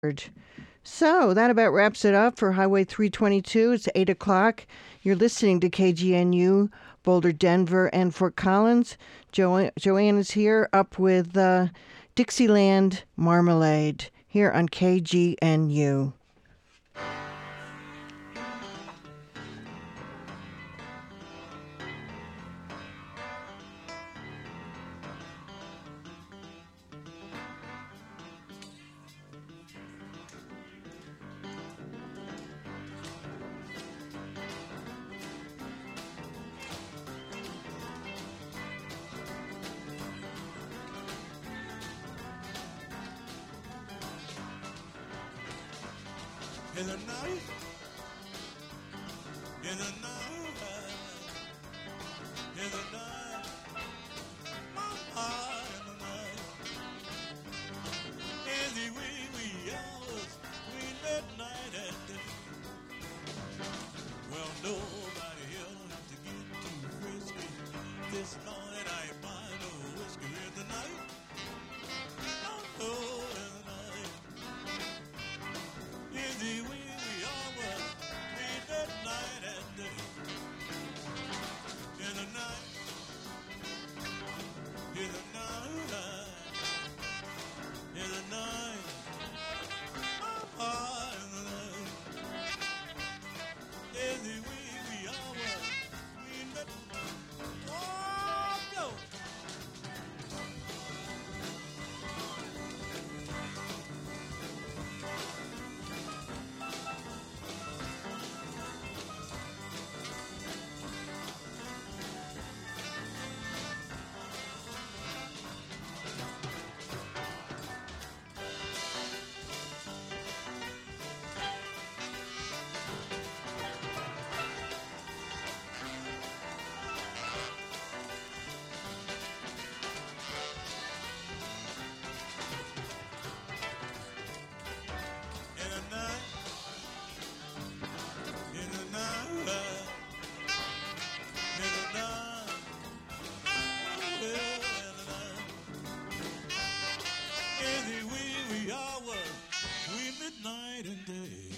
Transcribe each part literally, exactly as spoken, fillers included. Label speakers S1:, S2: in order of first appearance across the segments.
S1: So that about wraps it up for Highway three twenty-two. It's eight o'clock. You're listening to K G N U, Boulder, Denver, and Fort Collins. Jo- Joanne is here up with uh, Dixieland Marmalade here on K G N U.
S2: In the night, in the night, in the night, mama, in the night, in the wee wee hours, we midnight at the, well, nobody here has to get too frisky. This night I ain't buying no whiskey in the night. Oh, no, in the night, in the wee wee hours, we midnight at the, in the night, in the night, in the night, ah, in the night, in the wee wee hours, we midnight, oh, no. In the night, in the night, in the night, well, in the night, in the wee wee hours, we midnight and day.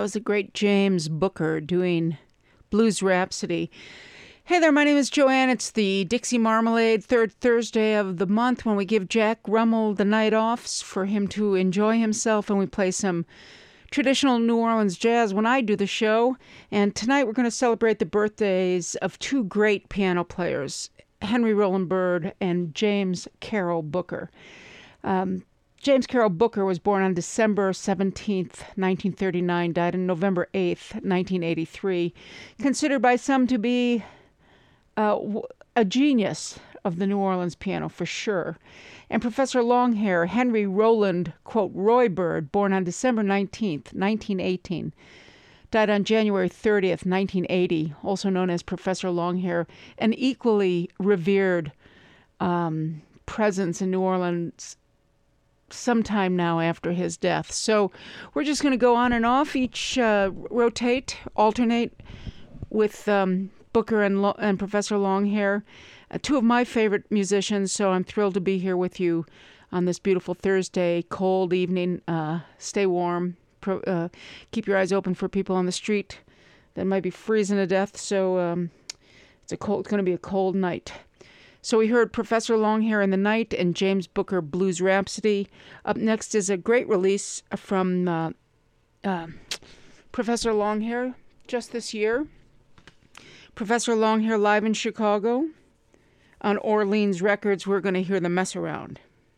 S3: was the great James Booker doing Blues Rhapsody. Hey there, my name is Joanne. It's the Dixie Marmalade, third Thursday of the month, when we give Jack Rummel the night off for him to enjoy himself, and we play some traditional New Orleans jazz when I do the show. And tonight we're going to celebrate the birthdays of two great piano players, Henry Roland Byrd and James Carroll Booker. Um, James Carroll Booker was born on December seventeenth, nineteen thirty-nine, died on November eighth, nineteen eighty-three. Considered by some to be uh, a genius of the New Orleans piano, for sure. And Professor Longhair, Henry Roland, quote, Roy Byrd, born on December nineteenth, nineteen eighteen, died on January thirtieth, nineteen eighty, also known as Professor Longhair, an equally revered um, presence in New Orleans sometime now after his death. So we're just going to go on and off, each uh, rotate, alternate with um, Booker and, Lo- and Professor Longhair, uh, two of my favorite musicians, so I'm thrilled to be here with you on this beautiful Thursday, cold evening. Uh, stay warm. Pro- uh, keep your eyes open for people on the street that might be freezing to death, so um, it's a cold. It's going to be a cold night. So we heard Professor Longhair in the Night and James Booker Blues Rhapsody. Up next is a great release from uh, uh, Professor Longhair just this year. Professor Longhair live in Chicago. On Orleans Records, we're going to hear the Mess Around.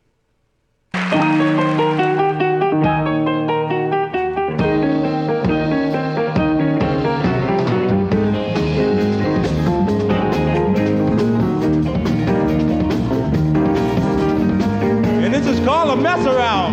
S2: This is called a mess around.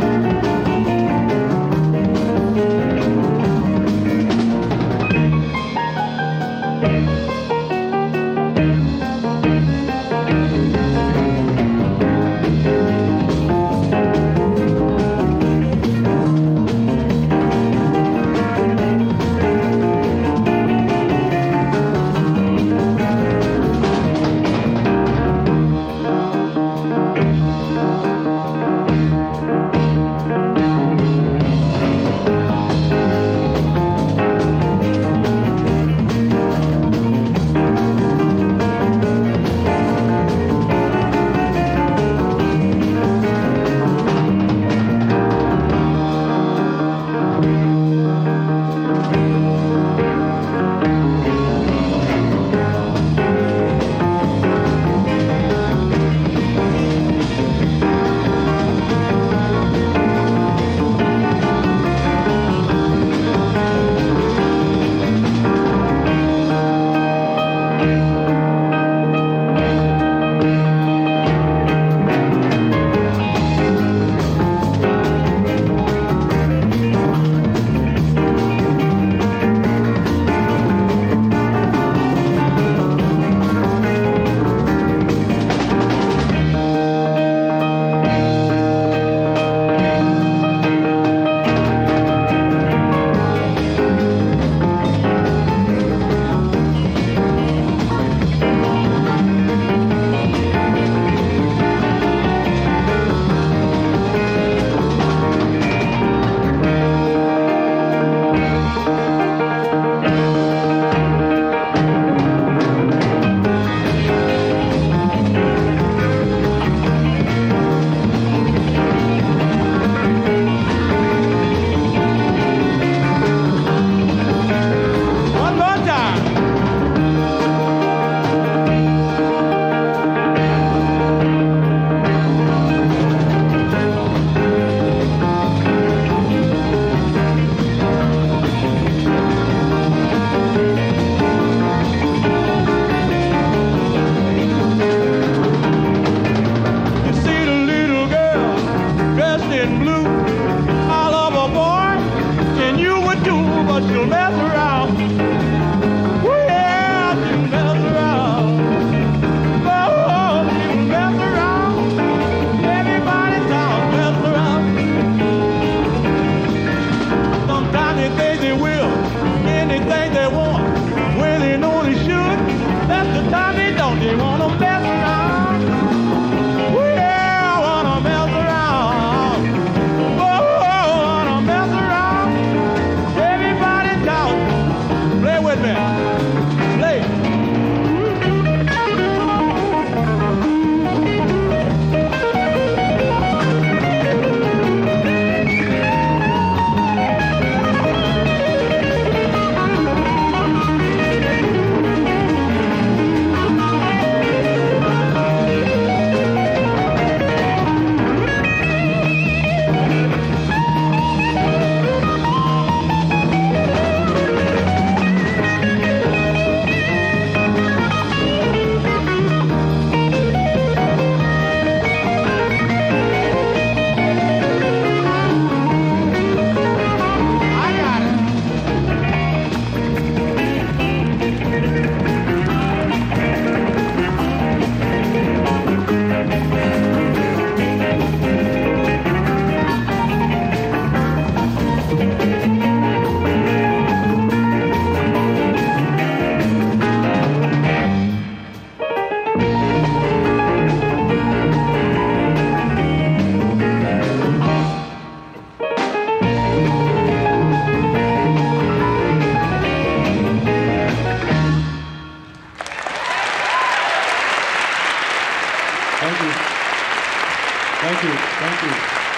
S4: Thank you. Thank you.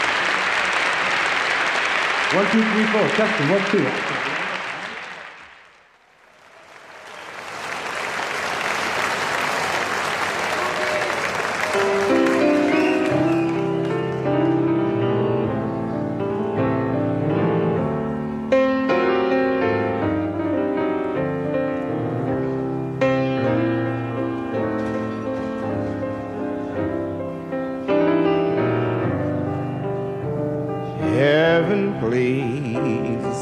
S4: One, two, three, four. Testing. One, two.
S5: Heaven, please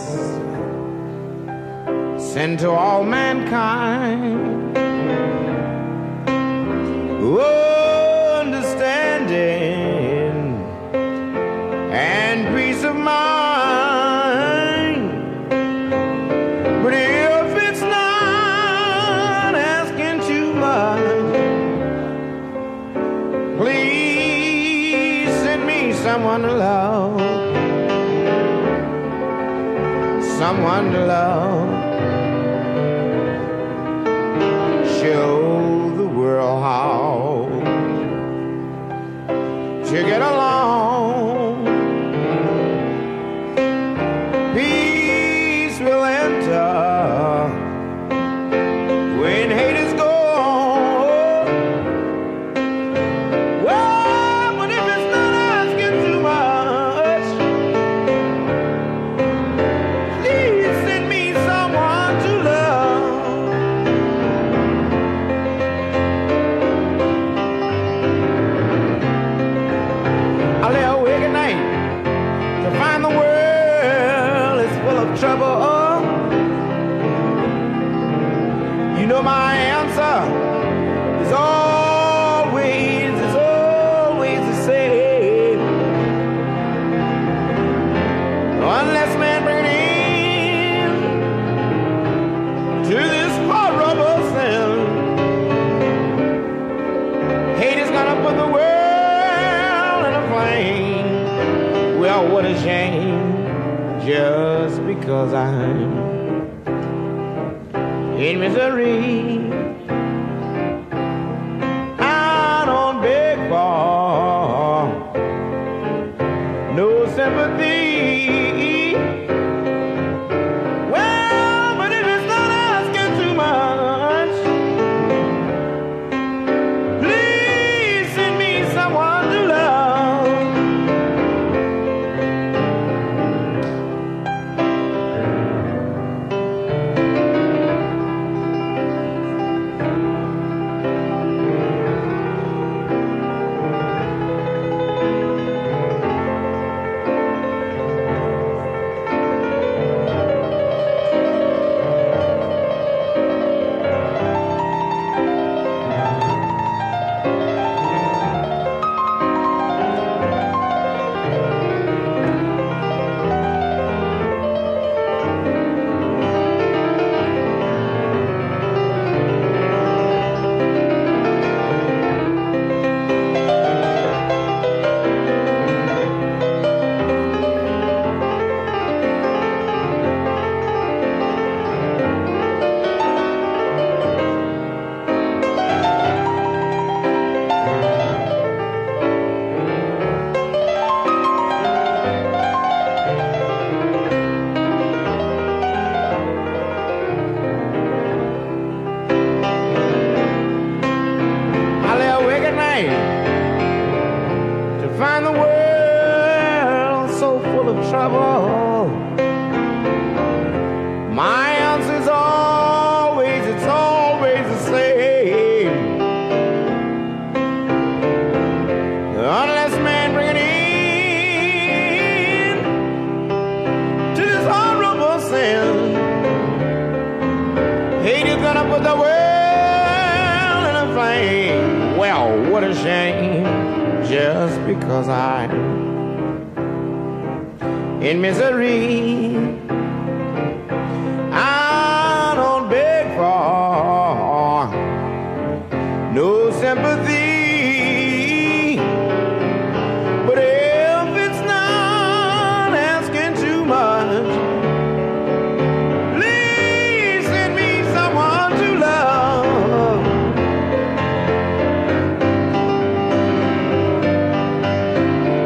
S5: send to all mankind oh, understanding and peace of mind. But if it's not asking too much, please send me someone to love. Someone to love, show the world how to get along. Peace will enter when hate is gone. Well, but if it's not asking too much, please send me someone to love. I lay awake at night to find the world is full of trouble. You know my answer is always, is always the same. Unless man bring it in to this horrible sin, hate is gonna put the world in a flame. Well, what a shame, just because I'm in misery. I don't beg for no sympathy. Well, but if it's not asking too much, please send me someone to love. I lay awake at night to find the world so full of trouble. My answer's always, it's always the same. Unless man bring it in to this horrible sin, hate is gonna put the world in a flame. Well, what a shame, just because I'm in misery. I don't beg for no sympathy. But if it's not asking too much, please send me someone to love.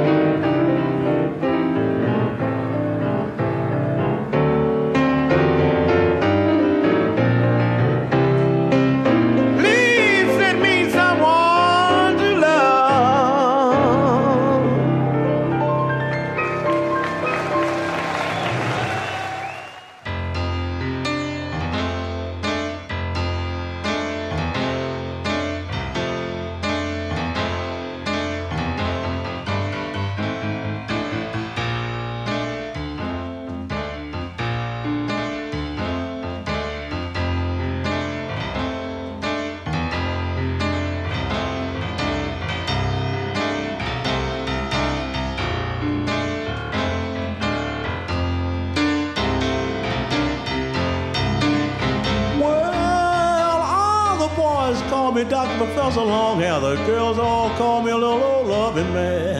S2: boys call me Doctor Professor Longhair. The girls all call me a little old loving man.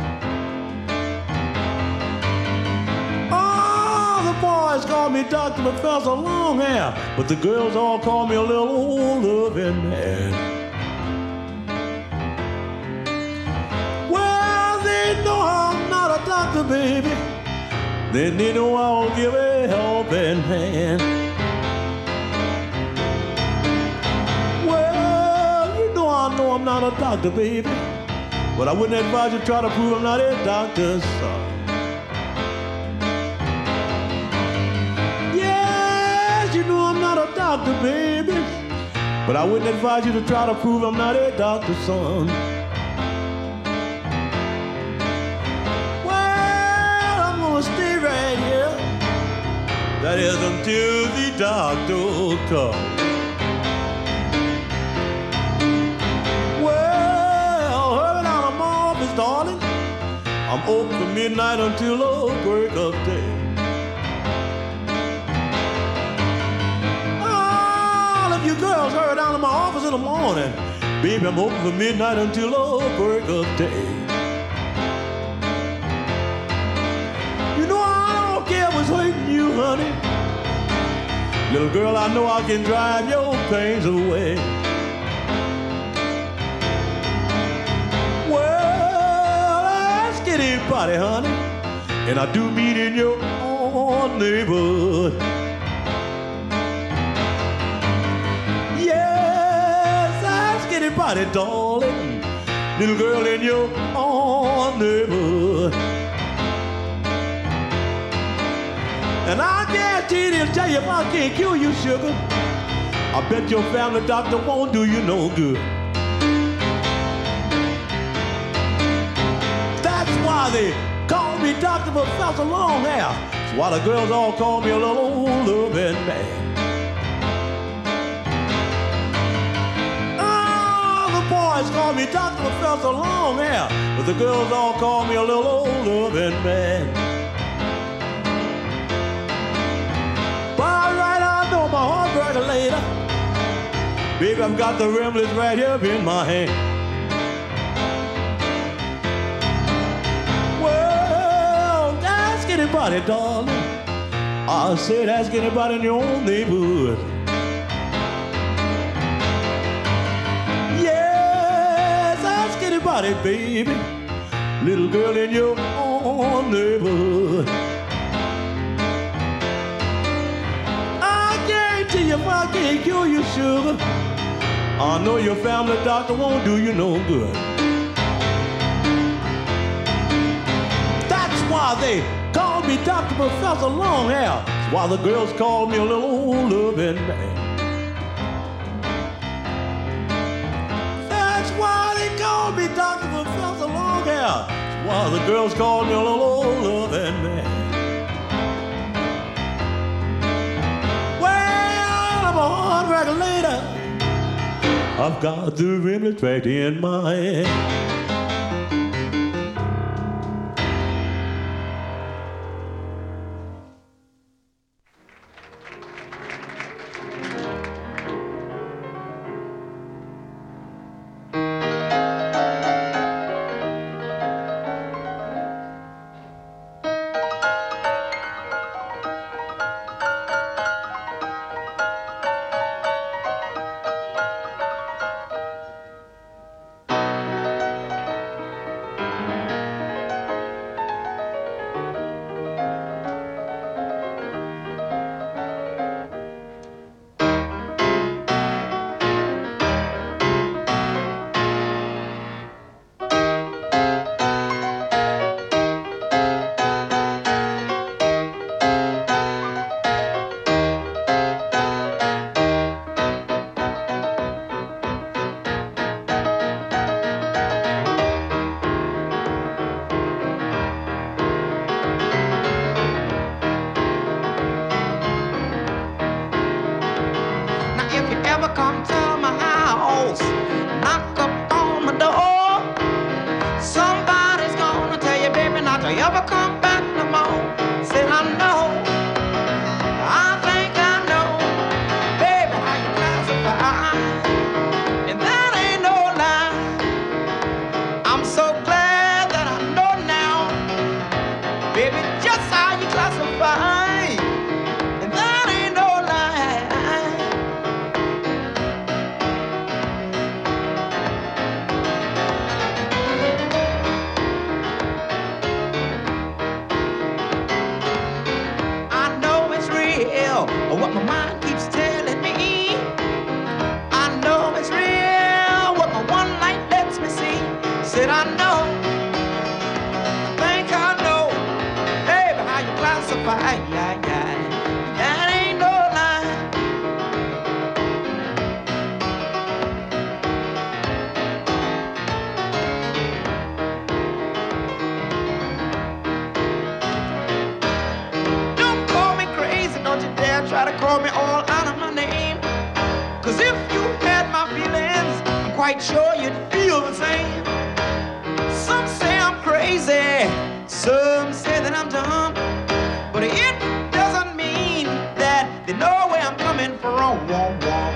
S2: Oh, the boys call me Doctor Professor Longhair, but the girls all call me a little old loving man. Well, they know I'm not a doctor, baby. Then they know I'll give a helping hand. I know I'm not a doctor, baby, but I wouldn't advise you to try to prove I'm not a doctor's son. Yes, you know I'm not a doctor, baby, but I wouldn't advise you to try to prove I'm not a doctor's son. Well, I'm gonna stay right here. That is until the doctor comes. Darling, I'm open from midnight until the break of day. All of you girls hurry down to my office in the morning. Baby, I'm open from midnight until the break of day. You know I don't care what's hurting you, honey. Little girl, I know I can drive your pains away. Anybody, honey, and I do meet in your own neighborhood. Yes, ask anybody, darling, little girl in your own neighborhood. And I guarantee they'll tell you if I can't cure you, sugar, I bet your family doctor won't do you no good. Why they call me Doctor Professor Longhair. That's why the girls all call me a little old loving man. Oh, the boys call me Doctor Professor Longhair, but the girls all call me a little old loving man. By right, I know my heart regulator. Baby, I've got the remedies right here in my hand. Anybody, darling, I said ask anybody in your own neighborhood. Yes, ask anybody, baby, little girl in your own neighborhood. I guarantee you if I can't cure you, sugar, I know your family doctor won't do you no good. That's why they call me Doctor Professor Longhair, while the girls call me a little old loving man. That's why they call me Doctor Professor Longhair, while the girls call me a little old loving man. Well, I'm a heart regulator. I've got the remedy right in my hand.
S5: feelings. I'm quite sure you'd feel the same. Some say I'm crazy, some say that I'm dumb, but it doesn't mean that they know where I'm coming from. Womp, womp.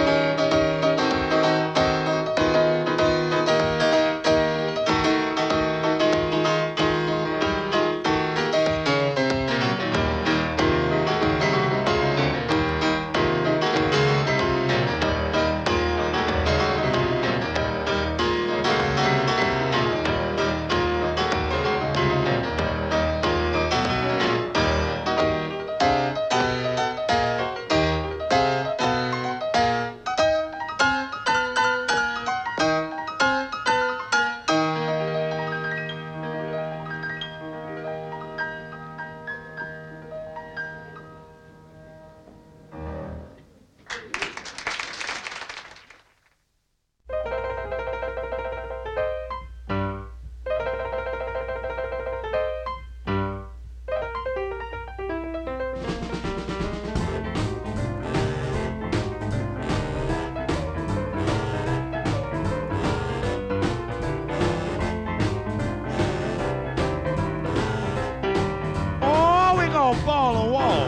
S5: Ball or wall.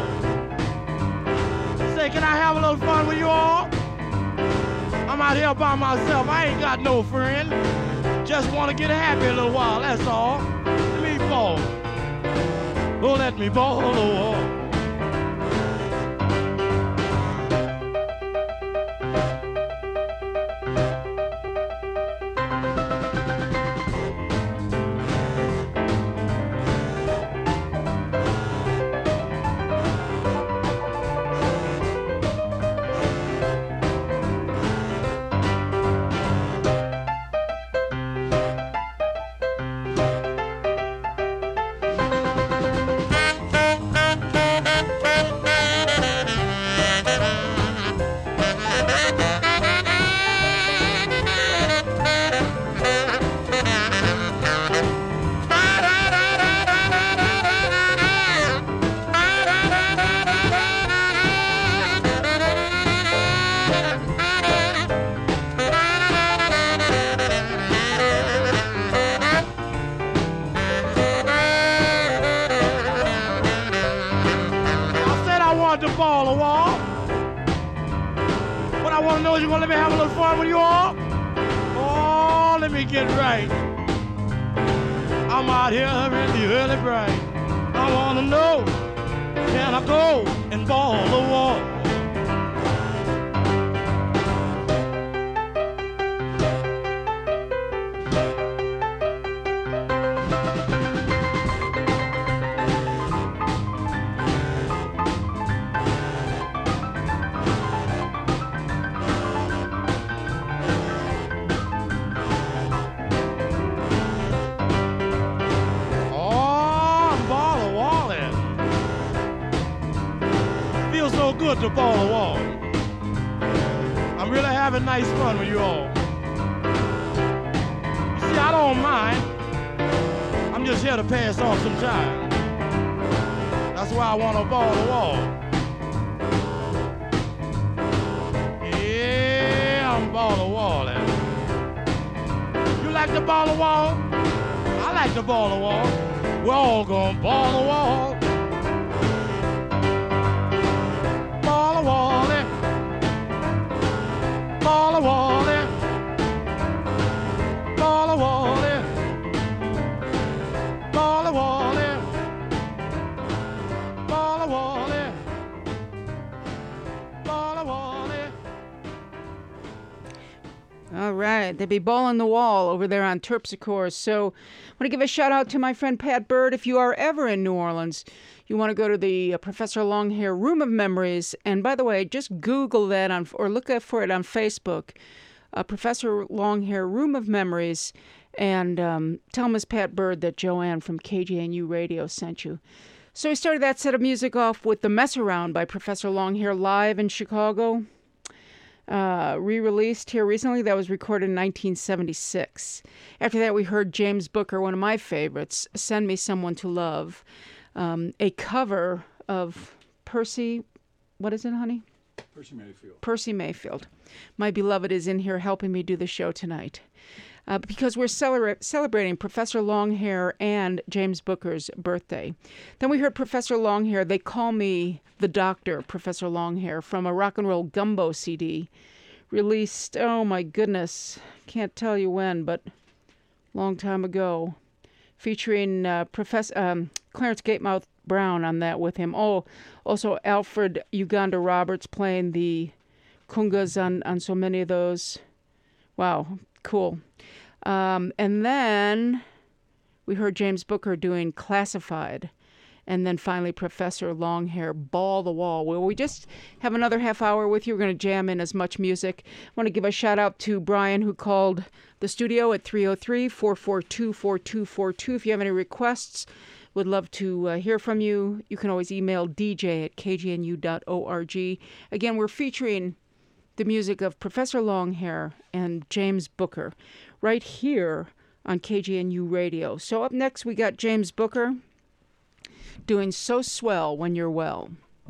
S5: Say, can I have a little fun with you all? I'm out here by myself. I ain't got no friend. Just want to get happy a little while, that's all. Let me ball. Oh, let me ball or wall. Ball or wall. What I want to know is you want to let me have a little fun with you all? Oh, let me get right. I'm out here really, really bright. I want to know, can I go and ball or wall? Good to ball a wall. I'm really having nice fun with you all. You see, I don't mind. I'm just here to pass off some time. That's why I want to ball a wall. Yeah, I'm ball a wall. You like to ball a wall? I like to ball a wall. We're all gonna ball a wall. Ball a wally, ball a wally, ball a wally, ball a wally, ball a wally, ball a wally.
S3: All right, they'd be balling the wall over there on Terpsichore. So I want to give a shout out to my friend Pat Bird. If you are ever in New Orleans, you want to go to the uh, Professor Longhair Room of Memories. And by the way, just Google that on, or look up for it on Facebook, uh, Professor Longhair Room of Memories, and um, tell Miss Pat Bird that Joanne from K G N U Radio sent you. So we started that set of music off with The Mess Around by Professor Longhair live in Chicago. Uh, re-released here recently. That was recorded in nineteen seventy-six. After that, we heard James Booker, one of my favorites, Send Me Someone to Love, um, a cover of Percy, what is it, honey?
S6: Percy Mayfield.
S3: Percy Mayfield. My beloved is in here helping me do the show tonight. Uh, because we're celebra- celebrating Professor Longhair and James Booker's birthday. Then we heard Professor Longhair, They Call Me the Doctor, Professor Longhair, from a Rock and Roll Gumbo C D, released, oh my goodness, can't tell you when, but long time ago, featuring uh, Professor um, Clarence Gatemouth Brown on that with him. Oh, also Alfred Uganda Roberts playing the congas on, on so many of those. Wow, cool. Um, and then we heard James Booker doing Classified. And then finally Professor Longhair, Ball the Wall. Well, we just have another half hour with you. We're going to jam in as much music. I want to give a shout out to Brian, who called the studio at three oh three, four four two, four two four two. If you have any requests, would love to uh, hear from you. You can always email d j at k g n u dot org. Again, we're featuring the music of Professor Longhair and James Booker right here on K G N U Radio. So up next, we got James Booker doing So Swell When You're Well.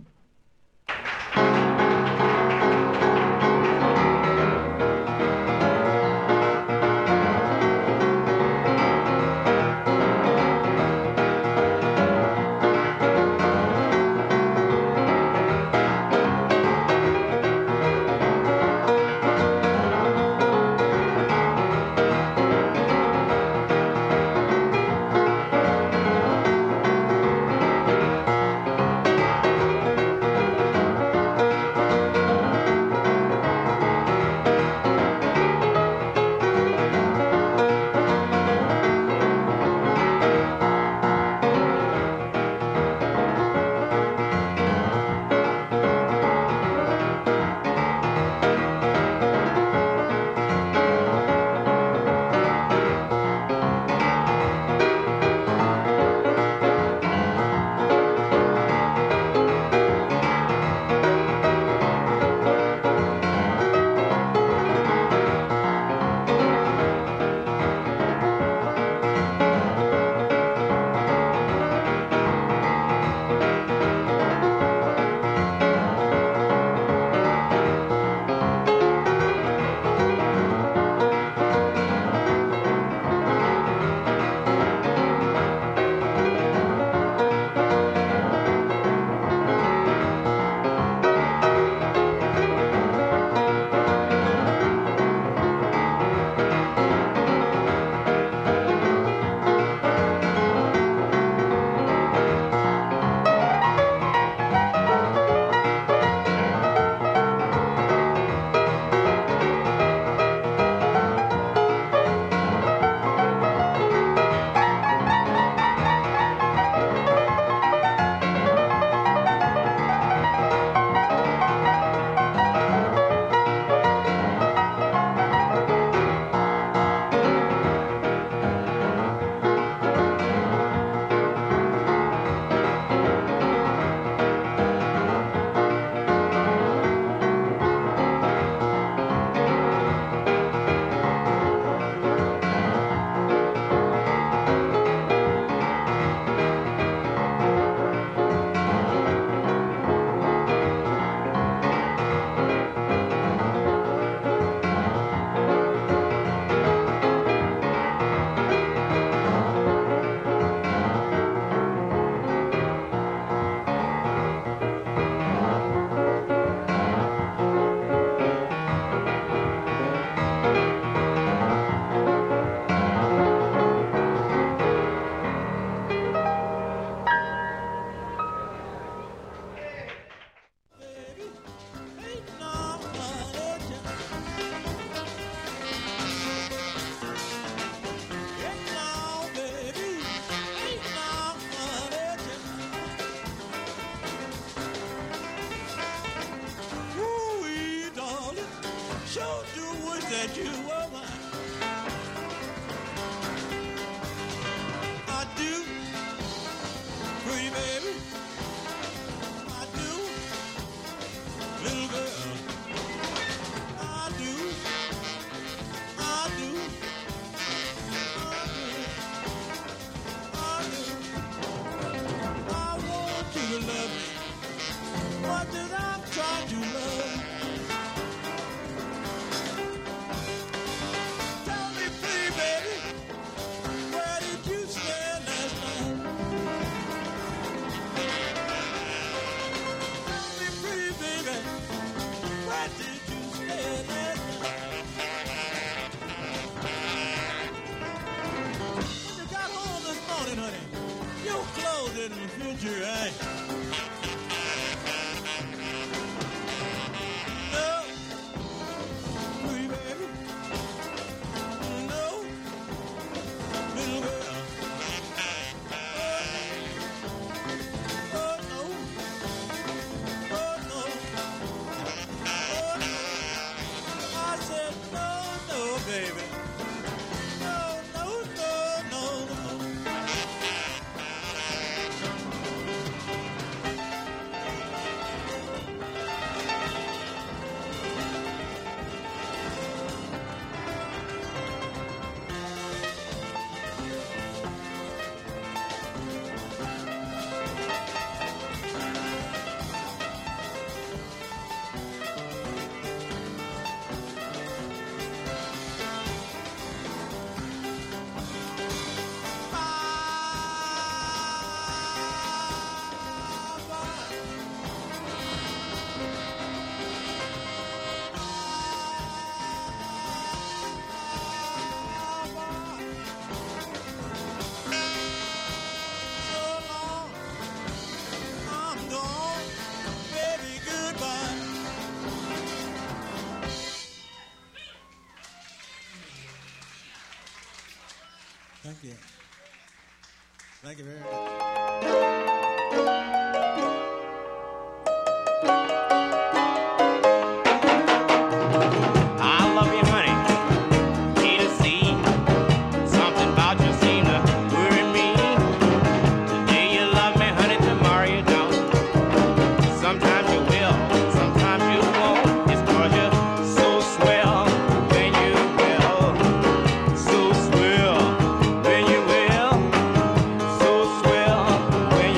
S2: that you were mine. I do, pretty baby. I do, little girl. I do, I do, I do, I do. I want you to love me much as I'm trying to love. Thank you. Thank you very much.
S5: I love you, honey. A to Z. Something about you seem to worry me. Today you love me, honey. Tomorrow you don't. Sometimes you will, sometimes you won't. It's 'cause you're so swell when you will. So swell when you will. So swell when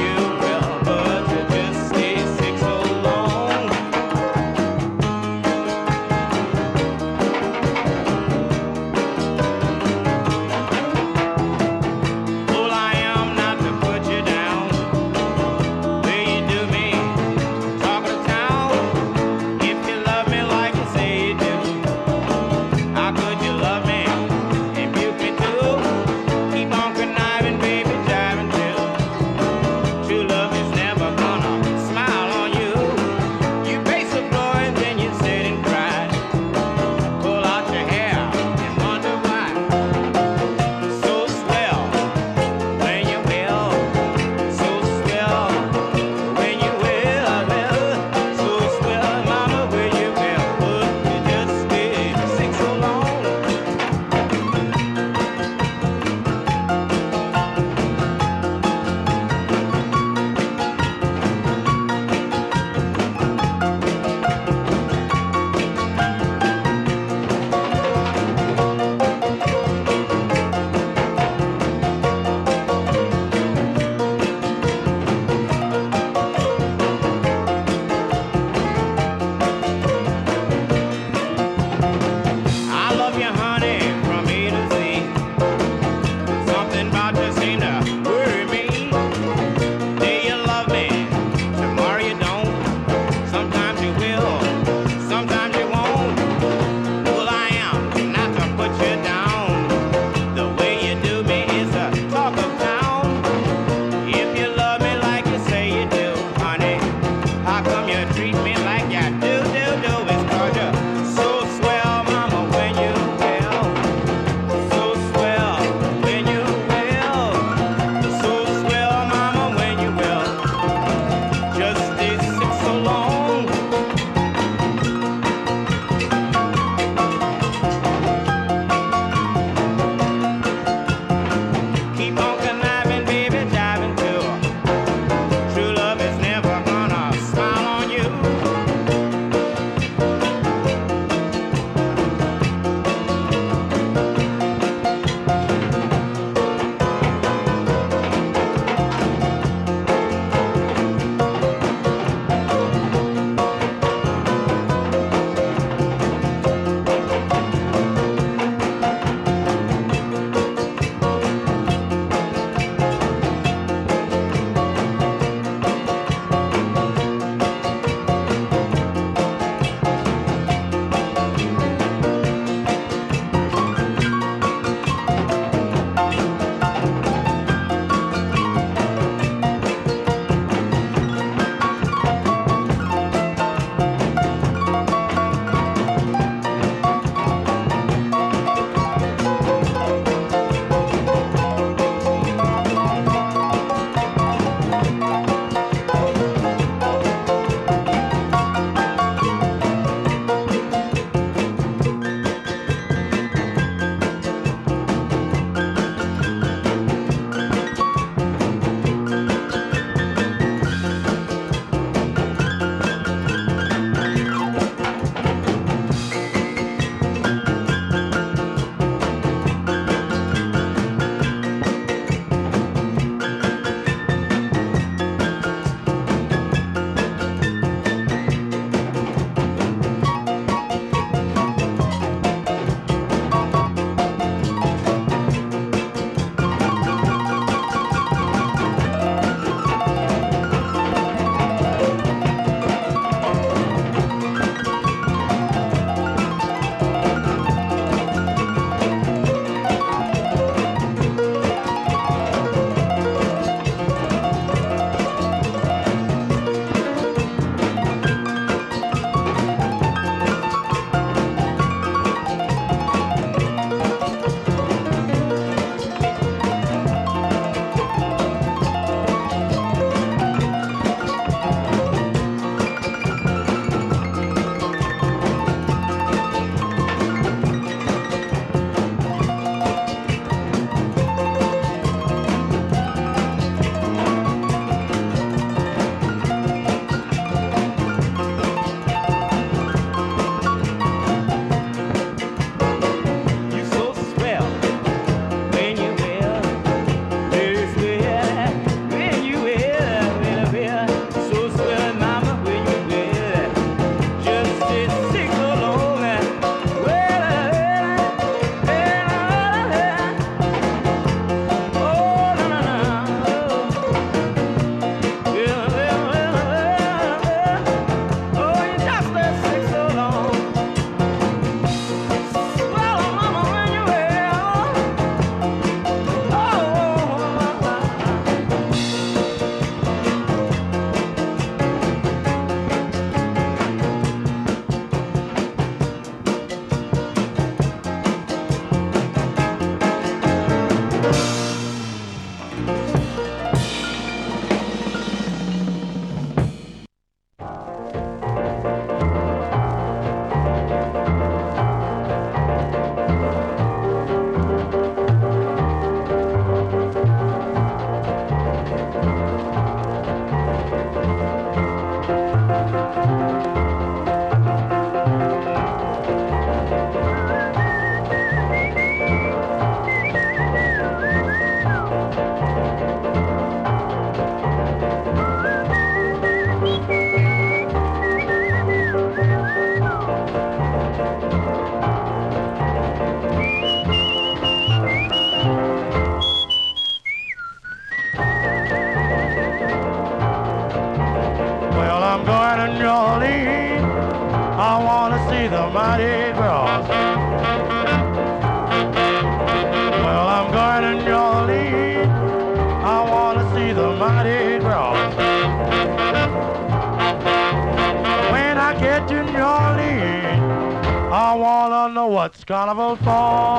S6: what's carnival for.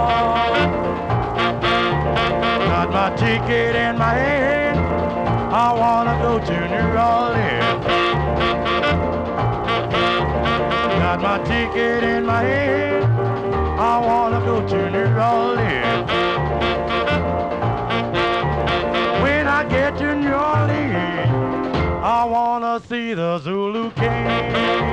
S6: Got my ticket in my hand, I wanna go to New Orleans. Got my ticket in my hand, I wanna go to New Orleans. When I get to New Orleans, I wanna see the Zulu King.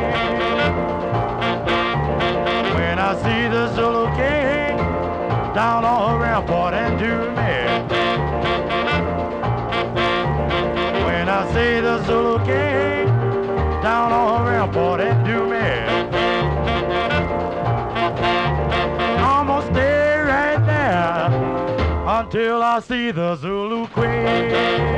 S6: When I see the Zulu King down on Rampart and Dumas. When I see the Zulu King down on Rampart and Dumas. I'm gonna stay right there until I see the Zulu Queen.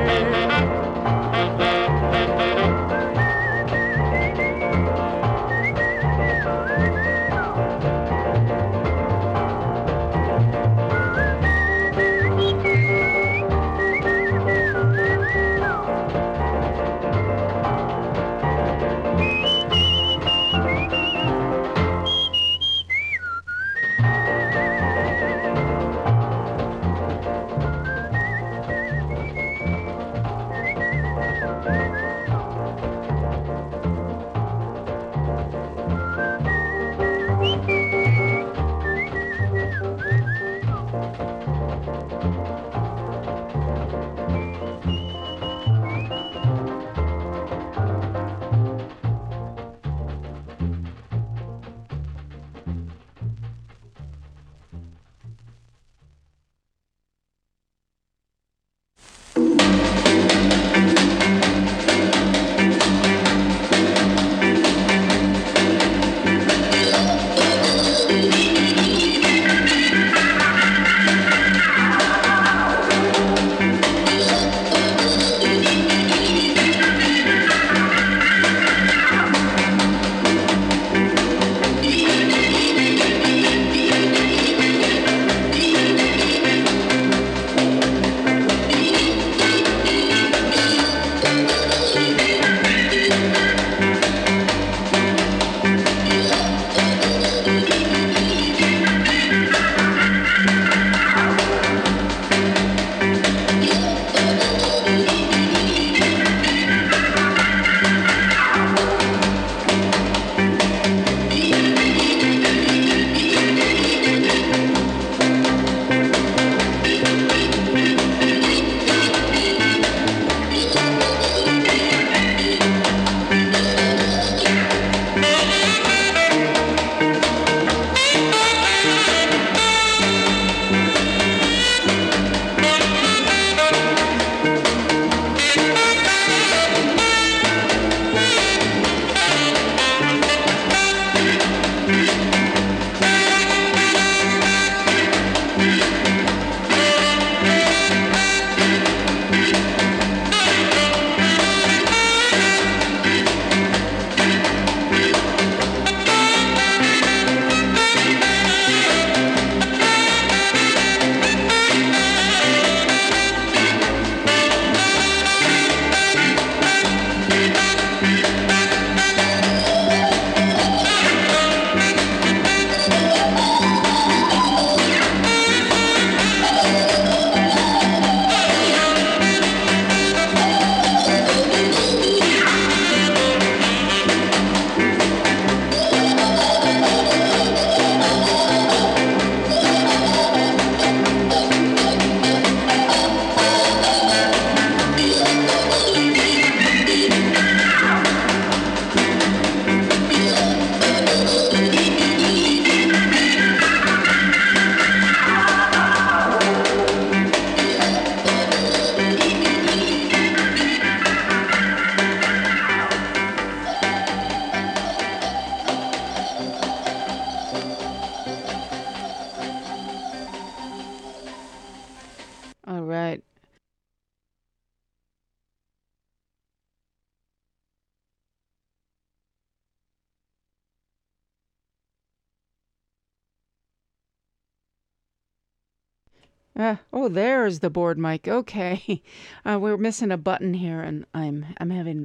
S3: Uh, oh, there's the board mic. Okay, uh, we're missing a button here, and I'm I'm having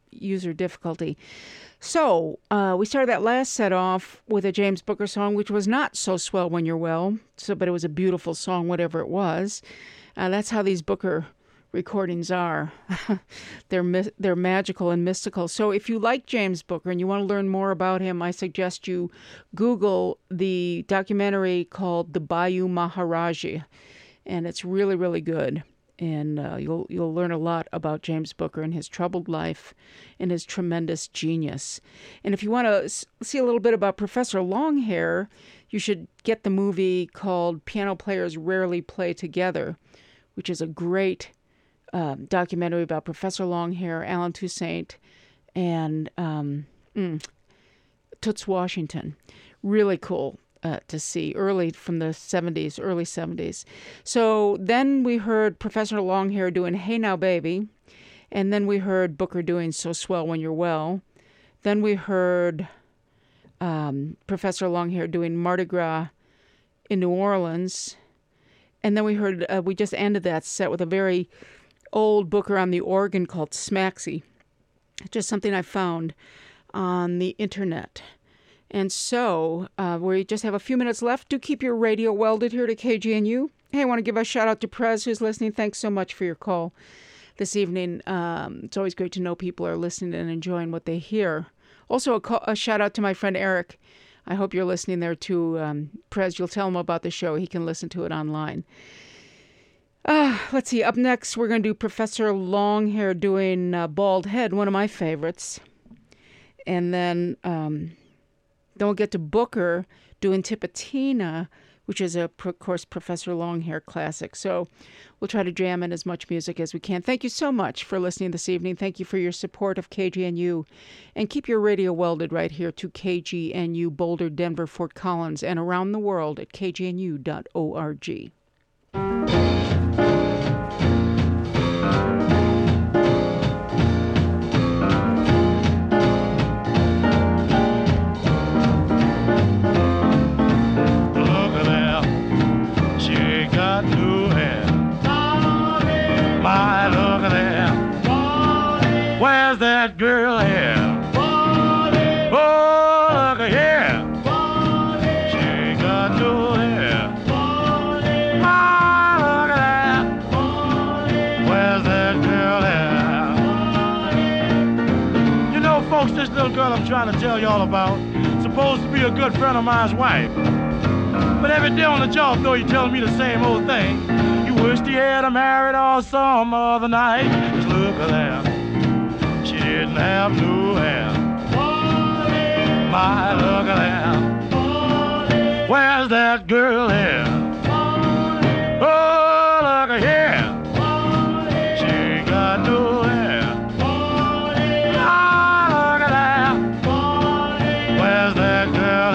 S3: user difficulty. So uh, we started that last set off with a James Booker song, which was not So Swell When You're Well, so but it was a beautiful song, whatever it was. Uh, that's how these Booker recordings are. they're mi- they're magical and mystical. So if you like James Booker and you want to learn more about him, I suggest you Google the documentary called The Bayou Maharaji, and it's really, really good. And uh, you'll you'll learn a lot about James Booker and his troubled life and his tremendous genius. And if you want to s- see a little bit about Professor Longhair, you should get the movie called Piano Players Rarely Play Together, which is a great um, documentary about Professor Longhair, Alan Toussaint, and um, mm, Toots Washington. Really cool. Uh, to see early from the seventies, early seventies. So then we heard Professor Longhair doing Hey Now Baby, and then we heard Booker doing So Swell When You're Well. Then we heard um, Professor Longhair doing Mardi Gras in New Orleans, and then we heard, uh, we just ended that set with a very old Booker on the organ called Smaxy, just something I found on the internet. And so uh, we just have a few minutes left. Do keep your radio welded here to K G N U. Hey, I want to give a shout out to Prez, who's listening. Thanks so much for your call this evening. Um, it's always great to know people are listening and enjoying what they hear. Also, a, call, a shout out to my friend Eric. I hope you're listening there too. Um, Prez, you'll tell him about the show. He can listen to it online. Uh, let's see. Up next, we're going to do Professor Longhair doing uh, Bald Head, one of my favorites. And then... Um, Then we'll get to Booker doing Tipitina, which is, a, of course, Professor Longhair classic. So we'll try to jam in as much music as we can. Thank you so much for listening this evening. Thank you for your support of K G N U. And keep your radio welded right here to K G N U, Boulder, Denver, Fort Collins, and around the world at k g n u dot org.
S6: Where's that girl here? Oh, look at here. She ain't got no hair. Oh, look at that. Where's that girl here? You know, folks, this little girl I'm trying to tell y'all about supposed to be a good friend of mine's wife. But every day on the job, though, you're telling me the same old thing. You wish you had her married or some other night. Just look at that. She didn't have no hair. My, look at that. Where's that girl here? Oh, look at here. She ain't got no hair. My, look at that. Where's that girl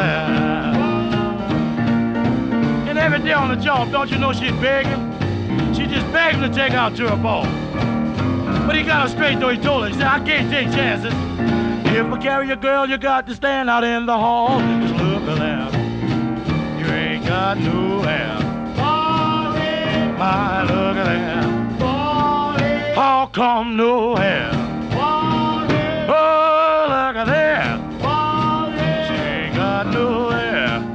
S6: here? And every day on the job, don't you know she's begging? She just begged him to take out to her ball. But he got her straight though, he told her, he said, I can't take chances. If I carry a girl, you got to stand out in the hall. Just look at that. You ain't got no hair. My, look at that. How come no hair? Oh, look at that. She ain't got no hair.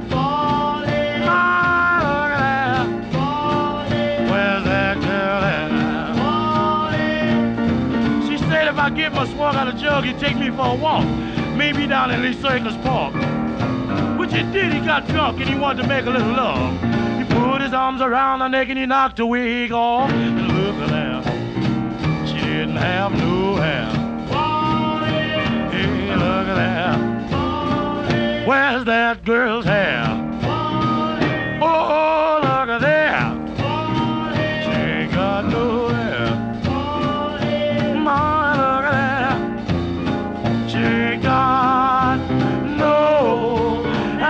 S6: If I get my swag out of the jug, he'd take me for a walk, maybe down in Lee Circus Park. Which he did, he got drunk and he wanted to make a little love. He put his arms around her neck and he knocked the wig off. And look at that, she didn't have no hair. Hey, look at that. Where's that girl's hair? Oh, look at that. She ain't got no hair. God, no, I...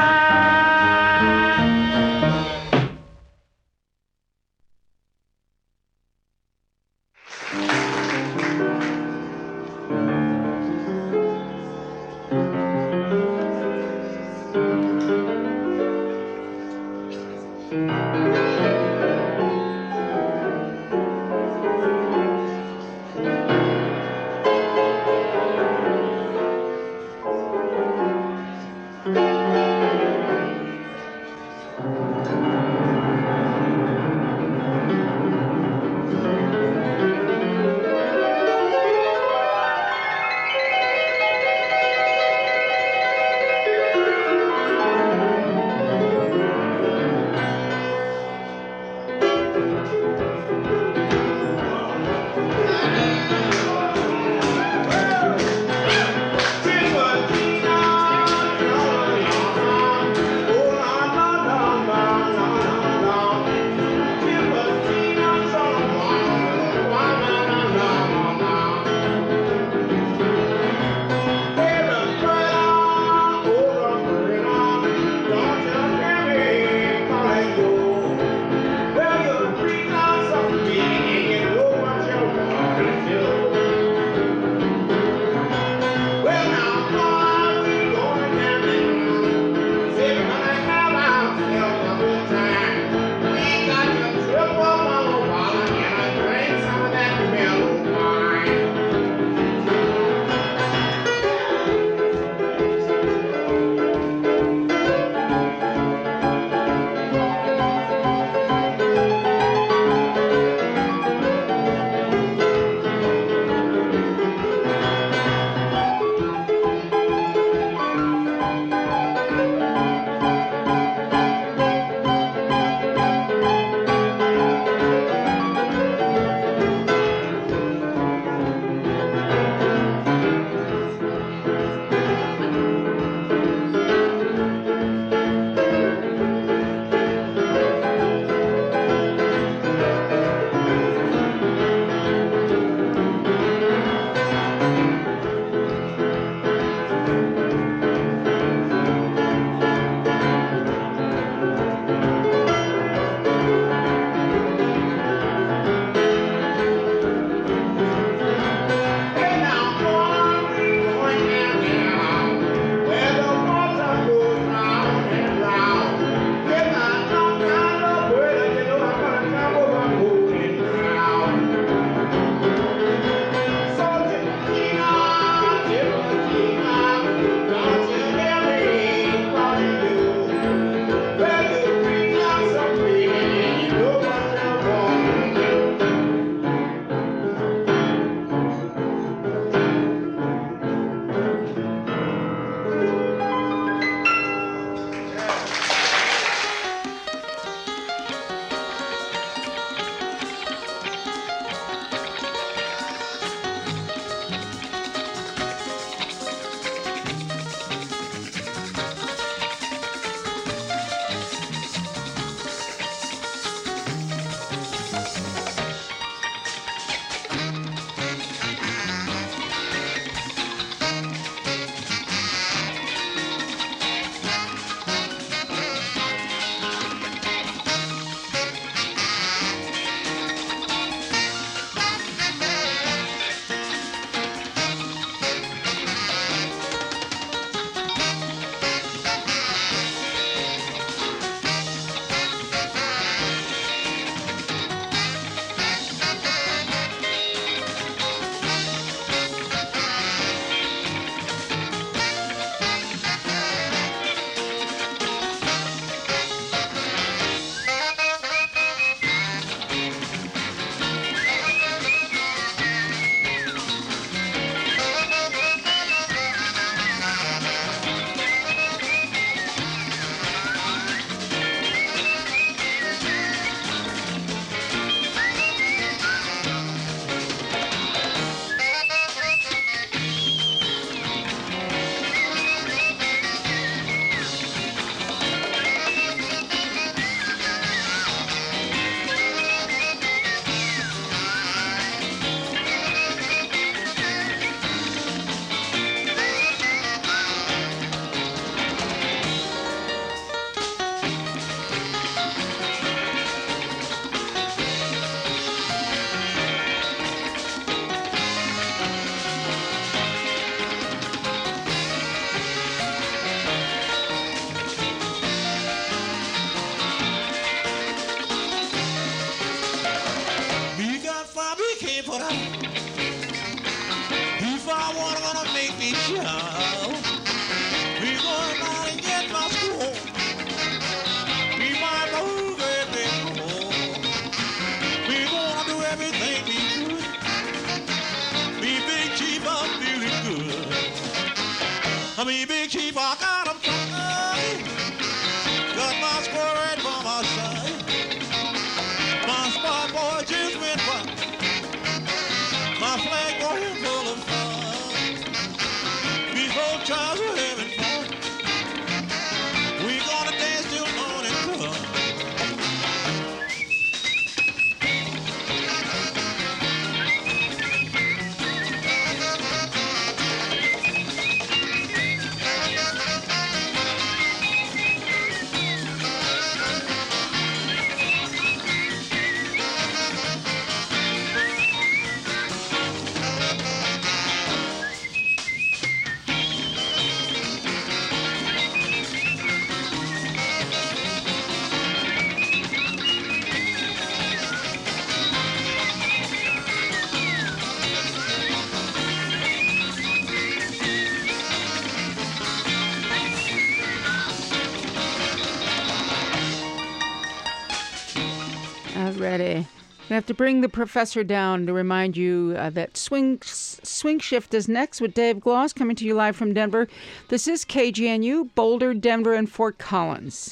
S3: Alrighty. We have to bring the professor down to remind you uh, that Swing Swing Shift is next with Dave Gloss, coming to you live from Denver. This is K G N U, Boulder, Denver, and Fort Collins.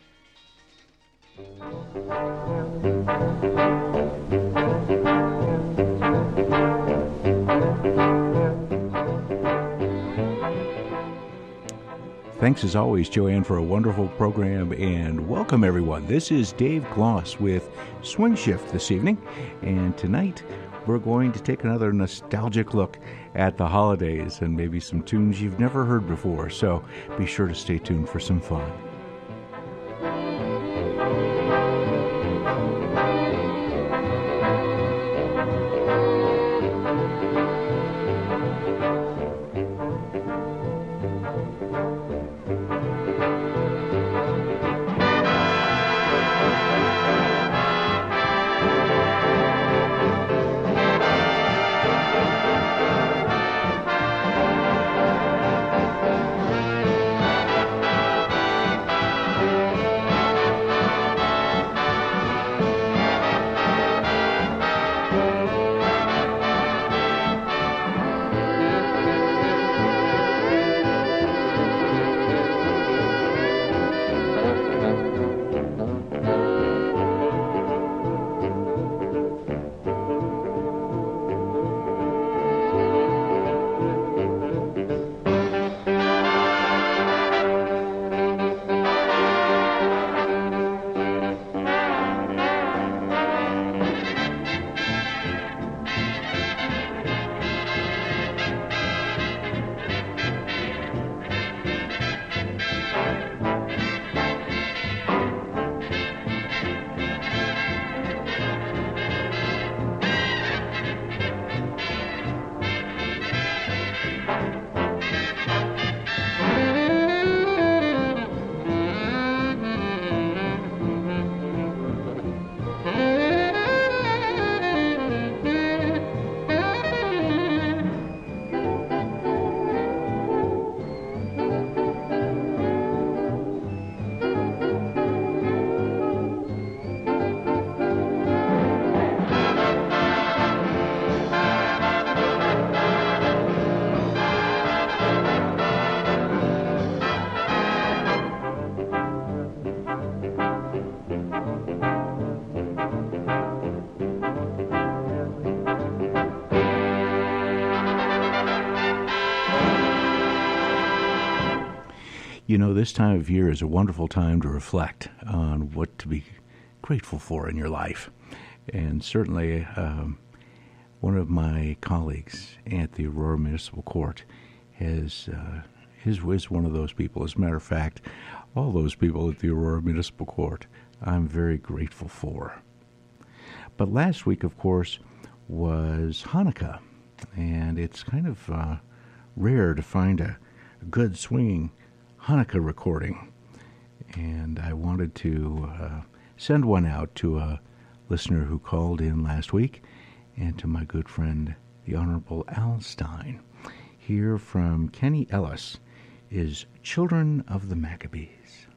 S7: Thanks as always, Joanne, for a wonderful program, and welcome everyone. This is Dave Gloss with Swing Shift this evening, and tonight we're going to take another nostalgic look at the holidays and maybe some tunes you've never heard before, so be sure to stay tuned for some fun. You know, this time of year is a wonderful time to reflect on what to be grateful for in your life. And certainly, um, one of my colleagues at the Aurora Municipal Court has, uh, is, is one of those people. As a matter of fact, all those people at the Aurora Municipal Court, I'm very grateful for. But last week, of course, was Hanukkah, and it's kind of uh, rare to find a good swinging Hanukkah recording, and I wanted to uh, send one out to a listener who called in last week, and to my good friend, the Honorable Al Stein. Here from Kenny Ellis is Children of the Maccabees.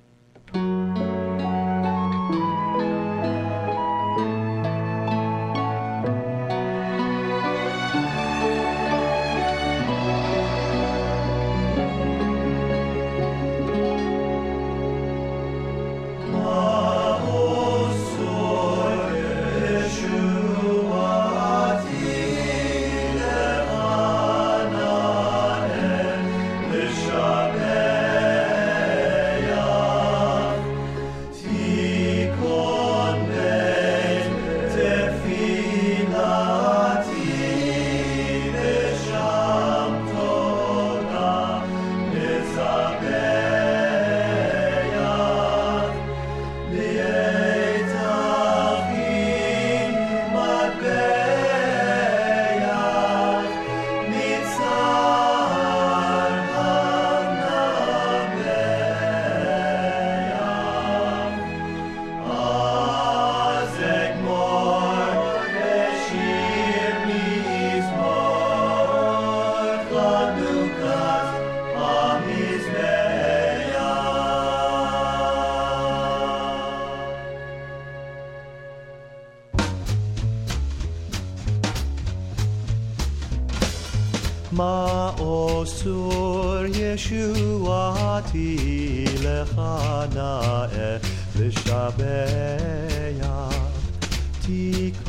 S8: מאוסור ישועתי לך נאה לשבח